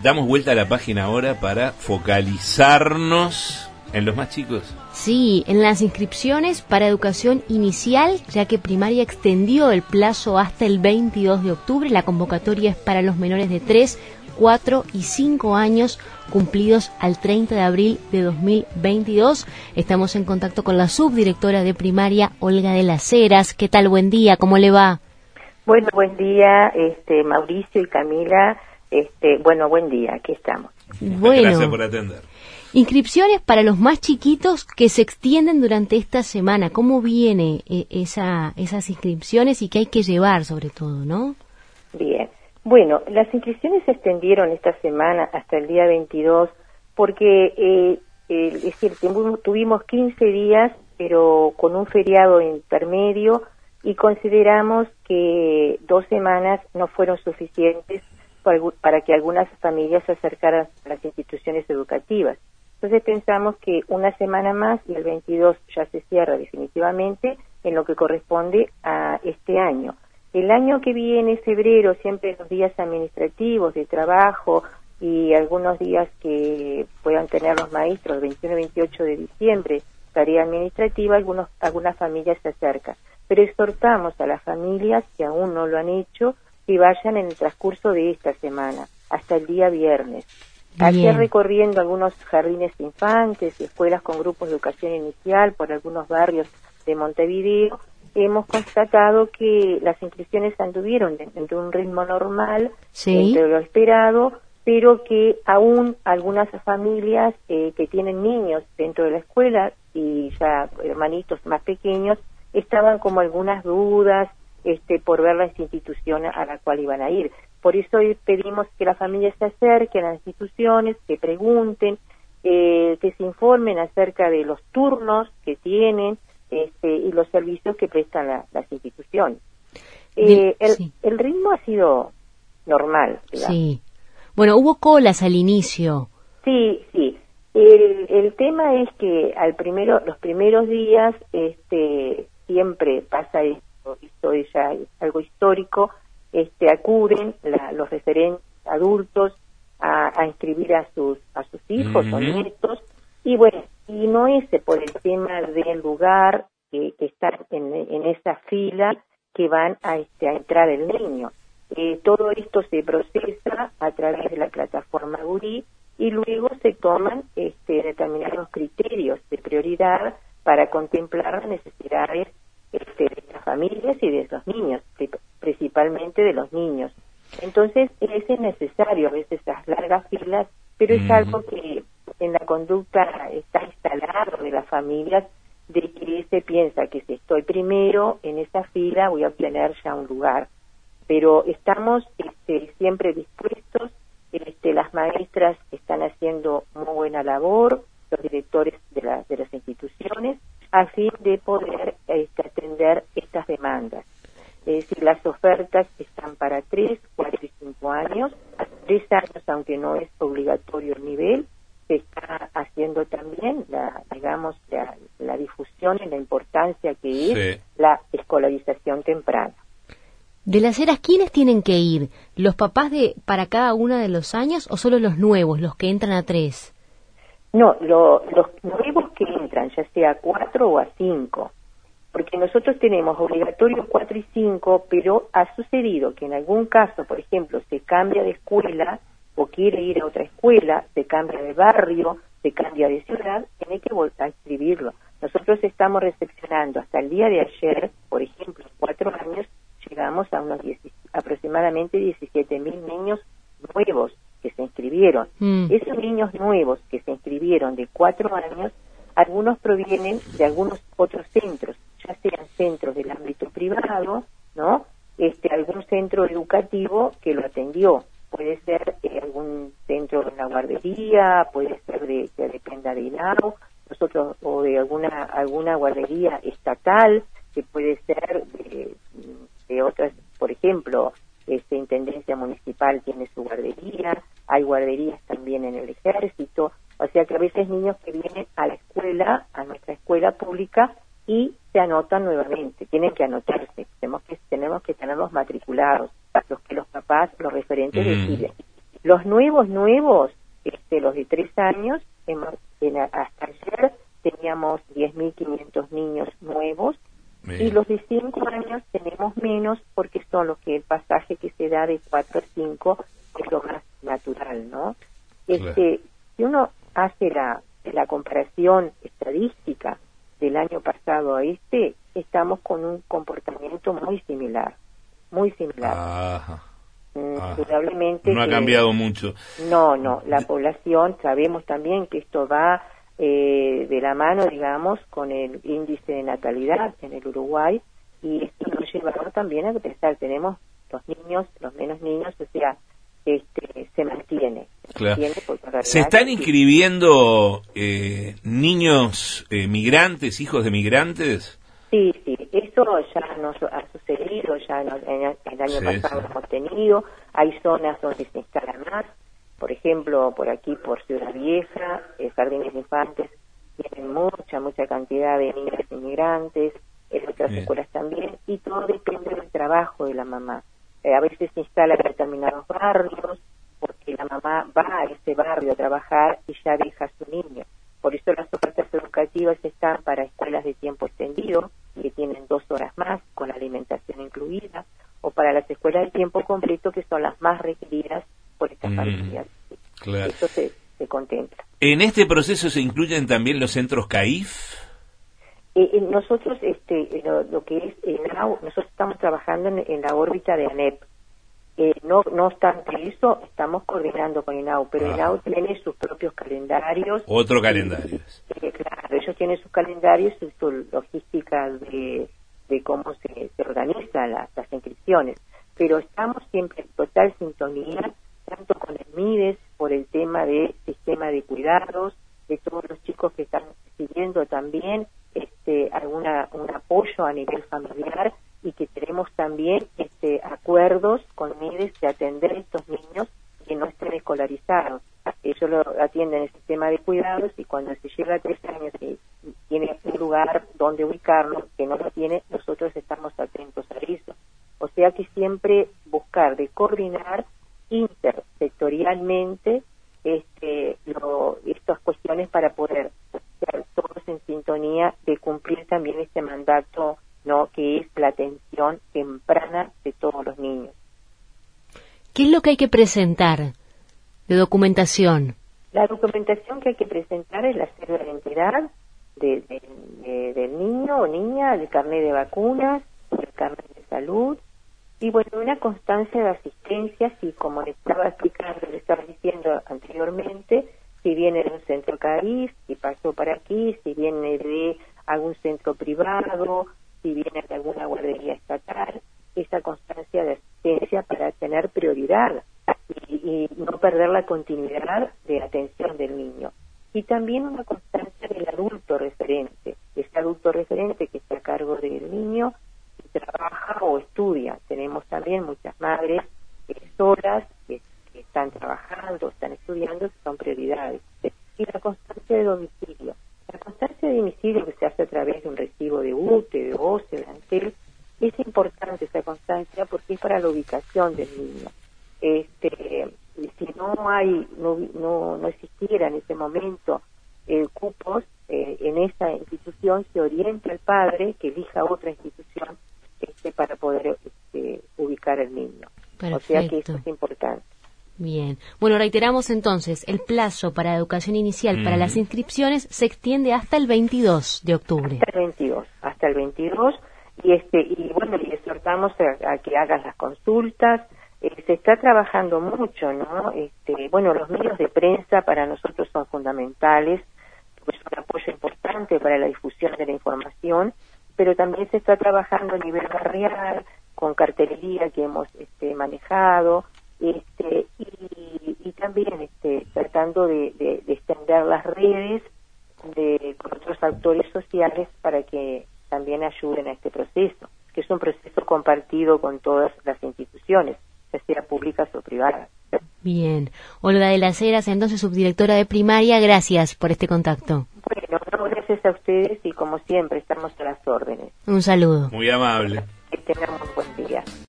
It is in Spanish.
damos vuelta a la página ahora para focalizarnos en los más chicos. Sí, en las inscripciones para educación inicial, ya que primaria extendió el plazo hasta el 22 de octubre. La convocatoria es para los menores de 3, 4 y 5 años cumplidos al 30 de abril de 2022. Estamos en contacto con la subdirectora de primaria, Olga de las Heras. ¿Qué tal? Buen día, ¿cómo le va? Bueno, buen día, Mauricio y Camila. Buen día, aquí estamos. Bueno, gracias por atender. Inscripciones para los más chiquitos que se extienden durante esta semana. ¿Cómo viene esas inscripciones y qué hay que llevar sobre todo, no? Bien. Bueno, las inscripciones se extendieron esta semana hasta el día 22 porque, es decir, tuvimos 15 días, pero con un feriado intermedio, y consideramos que 2 semanas no fueron suficientes para que algunas familias se acercaran a las instituciones educativas. Entonces pensamos que una semana más y el 22 ya se cierra definitivamente en lo que corresponde a este año. El año que viene, febrero, siempre los días administrativos de trabajo y algunos días que puedan tener los maestros, 21 y 28 de diciembre, tarea administrativa, algunas familias se acercan. Pero exhortamos a las familias que aún no lo han hecho que vayan en el transcurso de esta semana, hasta el día viernes. Ayer, recorriendo algunos jardines de infantes y escuelas con grupos de educación inicial por algunos barrios de Montevideo, hemos constatado que las inscripciones anduvieron dentro de un ritmo normal, dentro de lo esperado, pero que aún algunas familias que tienen niños dentro de la escuela y ya hermanitos más pequeños, estaban como algunas dudas por ver la institución a la cual iban a ir. Por eso hoy pedimos que las familias se acerquen a las instituciones, que pregunten, que se informen acerca de los turnos que tienen y los servicios que prestan las instituciones. El ritmo ha sido normal, digamos. Sí. Bueno, hubo colas al inicio. Sí. El tema es que los primeros días siempre pasa esto es ya algo histórico, acuden los referentes adultos a inscribir a sus hijos o nietos, y bueno, y no es por el tema del lugar que está en esa fila que van a entrar el niño. Todo esto se procesa a través de la plataforma Gurí y luego se toman determinados criterios de prioridad para contemplar las necesidades de las familias y de los niños, principalmente de los niños. Entonces es necesario a veces las largas filas, pero es algo que en la conducta está instalado de las familias, de que se piensa que si estoy primero en esa fila voy a obtener ya un lugar. Pero estamos siempre dispuestos, las maestras están haciendo muy buena labor, los directores de las instituciones, a fin de poder atender estas demandas. Es decir, las ofertas están para 3, 4 y 5 años. A 3 años, aunque no es obligatorio el nivel, se está haciendo también la difusión y la importancia que es la escolarización temprana. De las Heras, ¿quiénes tienen que ir? ¿Los papás para cada uno de los años o solo los nuevos, los que entran a 3? No, los nuevos que entran, ya sea a 4 o a 5, porque nosotros tenemos obligatorios 4 y 5, pero ha sucedido que en algún caso, por ejemplo, se cambia de escuela o quiere ir a otra escuela, se cambia de barrio, se cambia de ciudad, tiene que volver a inscribirlo. Nosotros estamos recepcionando hasta el día de ayer, por ejemplo, 4 años, llegamos a aproximadamente 17.000 niños nuevos que se inscribieron. Esos niños nuevos que se inscribieron de 4 años, algunos provienen de algunos otros centros, ya sean centros del ámbito privado, ¿no? Algún centro educativo que lo atendió. Puede ser algún centro de una guardería, puede ser que dependa de INAO, nosotros, o de alguna guardería estatal, que puede ser de otras, por ejemplo, Intendencia Municipal tiene su guardería, hay guarderías también en el Ejército, o sea que a veces niños que vienen a la escuela, a nuestra escuela pública, y se anotan nuevamente, tienen que anotarse, tenemos que tenerlos matriculados, los papás, los referentes deciden. Los nuevos, los de 3 años, hasta ayer teníamos 10.500 niños nuevos. Bien. Y los de 5 años tenemos menos porque son los que el pasaje que se da de 4 a 5 es lo más natural, ¿no? Claro. Si uno hace la comparación estadística del año pasado a estamos con un comportamiento muy similar. Ajá. Indudablemente no ha cambiado mucho. No, la población, sabemos también que esto va de la mano, digamos, con el índice de natalidad en el Uruguay, y esto nos lleva también a pensar, tenemos los menos niños, o sea, se mantiene. Claro. ¿Se están inscribiendo niños migrantes, hijos de migrantes? Sí, eso ya nos ha sucedido, ya el año pasado hemos tenido, hay zonas donde se instalan más, por ejemplo, por aquí, por Ciudad Vieja, Jardines de Infantes, tienen mucha cantidad de niños inmigrantes, en otras escuelas también, y todo depende del trabajo de la mamá. A veces se instala en determinados barrios, porque la mamá va a ese barrio a trabajar y ya deja a su niño. Por eso las ofertas educativas están para escuelas de tiempo extendido, que tienen 2 horas más, con alimentación incluida, o para las escuelas de tiempo completo, que son las más requeridas por estas familias. Claro. Eso se contempla. ¿En este proceso se incluyen también los centros CAIF? Nosotros, lo que es ENAU, nosotros estamos trabajando en la órbita de ANEP. No obstante eso, estamos coordinando con ENAU, pero ENAU tiene sus propios calendarios. Otro calendario. Claro, ellos tienen sus calendarios y su logística de cómo se organizan las inscripciones. Pero estamos siempre en total sintonía, tanto con el MIDES, por el tema de sistema de cuidados, de todos los chicos que están recibiendo también un apoyo a nivel familiar, y que tenemos también acuerdos con MIDES de atender a estos niños que no estén escolarizados. Ellos lo atienden en el sistema de cuidados, y cuando se llega a 3 años y tiene un lugar donde ubicarlo, que no lo tiene, nosotros estamos atentos a eso. O sea que siempre buscar de coordinar intersectorialmente estas cuestiones para poder estar todos en sintonía de cumplir también este mandato, ¿no?, que es la atención temprana de todos los niños. ¿Qué es lo que hay que presentar de documentación? La documentación que hay que presentar es la cédula de identidad del niño o niña, el carnet de vacunas, el carnet de salud, y bueno, una constancia de asistencia, si como le estaba explicando, le estaba diciendo anteriormente, si viene de un centro CAIF, si pasó para aquí, si viene de algún centro privado, si viene de alguna guardería estatal, esa constancia de asistencia para tener prioridad y no perder la continuidad de atención del niño. Y también una constancia del adulto referente, ese adulto referente que está a cargo del niño y trabaja o estudia. Tenemos también muchas madres solas que están trabajando, están estudiando, que son prioridades. Y la constancia de domicilio. La constancia de domicilio, que se hace a través de un recibo de UTE, de OCE, de ANTEL, es importante esa constancia porque es para la ubicación del niño. Si no existiera en ese momento cupos en esa institución, se orienta al padre que elija otra institución para poder ubicar al niño. Perfecto. O sea que eso es importante. Bien. Bueno, reiteramos entonces, el plazo para educación inicial para las inscripciones se extiende hasta el 22 de octubre. Hasta el 22, y bueno, le exhortamos a que hagan las consultas. Se está trabajando mucho, ¿no? Bueno, los medios de prensa para nosotros son fundamentales, pues un apoyo importante para la difusión de la información, pero también se está trabajando a nivel barrial, con cartelería que hemos manejado, y también tratando de extender las redes con otros actores sociales para que también ayuden a este proceso, que es un proceso compartido con todas las instituciones, ya sea públicas o privadas. Bien. Olga de las Heras, entonces subdirectora de primaria, gracias por este contacto. Bueno, gracias a ustedes y como siempre estamos a las órdenes. Un saludo. Muy amable. Que tengan un buen día.